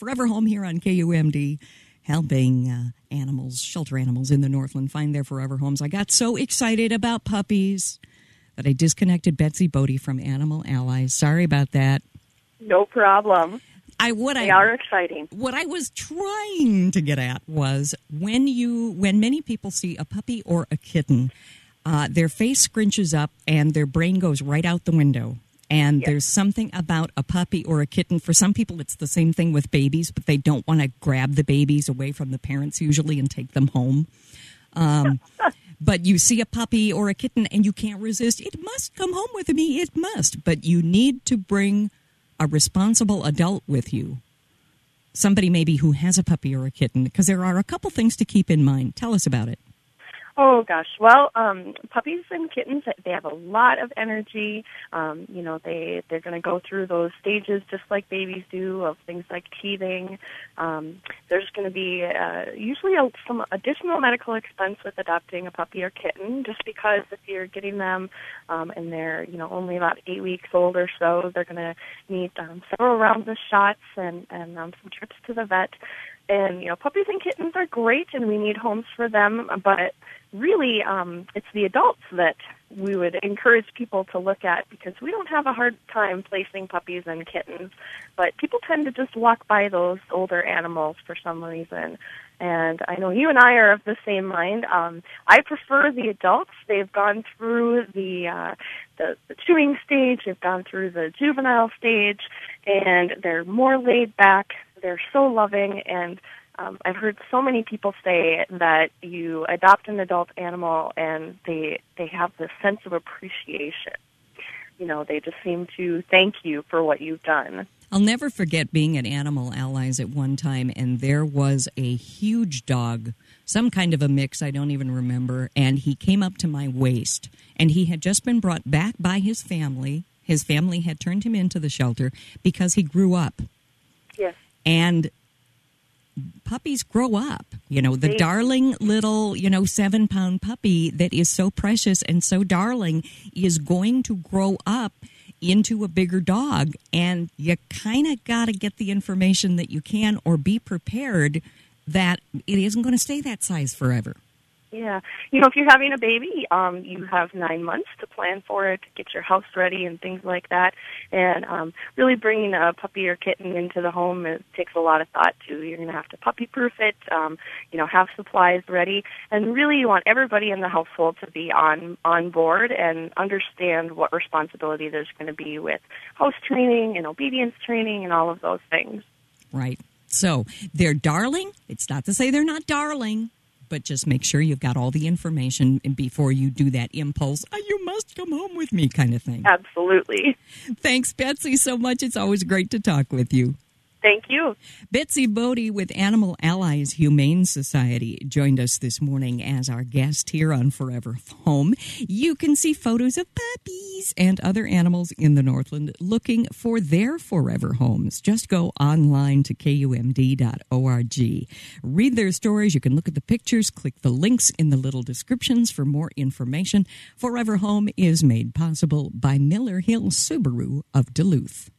Forever Home here on KUMD, helping animals, shelter animals in the Northland find their forever homes. I got so excited about puppies that I disconnected Betsy Bodie from Animal Allies. Sorry about that. No problem. They are exciting. What I was trying to get at was when many people see a puppy or a kitten, their face scrunches up and their brain goes right out the window. And There's something about a puppy or a kitten. For some people, it's the same thing with babies, but they don't want to grab the babies away from the parents usually and take them home. But you see a puppy or a kitten and you can't resist. It must come home with me. It must. But you need to bring a responsible adult with you. Somebody maybe who has a puppy or a kitten, because there are a couple things to keep in mind. Tell us about it. Oh, gosh. Well, puppies and kittens, they have a lot of energy. They're going to go through those stages just like babies do of things like teething. There's going to be usually some additional medical expense with adopting a puppy or kitten, just because if you're getting them and they're, only about 8 weeks old or so, they're going to need several rounds of shots and some trips to the vet. And, puppies and kittens are great, and we need homes for them, but really, it's the adults that we would encourage people to look at, because we don't have a hard time placing puppies and kittens, but people tend to just walk by those older animals for some reason. And I know you and I are of the same mind. I prefer the adults. They've gone through the chewing stage, they've gone through the juvenile stage, and they're more laid back. They're so loving, and I've heard so many people say that you adopt an adult animal and they have this sense of appreciation. They just seem to thank you for what you've done. I'll never forget being at Animal Allies at one time, and there was a huge dog, some kind of a mix, I don't even remember, and he came up to my waist, and he had just been brought back by his family. His family had turned him into the shelter because he grew up. Yes. And puppies grow up. The darling little, 7-pound puppy that is so precious and so darling is going to grow up into a bigger dog. And you kind of got to get the information that you can, or be prepared that it isn't going to stay that size forever. Yeah. If you're having a baby, you have 9 months to plan for it, to get your house ready and things like that. And really bringing a puppy or kitten into the home, it takes a lot of thought, too. You're going to have to puppy-proof it, have supplies ready. And really you want everybody in the household to be on board and understand what responsibility there's going to be with house training and obedience training and all of those things. Right. So they're darling. It's not to say they're not darling, but just make sure you've got all the information before you do that impulse, you must come home with me kind of thing. Absolutely. Thanks, Betsy, so much. It's always great to talk with you. Thank you. Betsy Bodie with Animal Allies Humane Society joined us this morning as our guest here on Forever Home. You can see photos of puppies and other animals in the Northland looking for their forever homes. Just go online to KUMD.org. Read their stories. You can look at the pictures, click the links in the little descriptions for more information. Forever Home is made possible by Miller Hill Subaru of Duluth.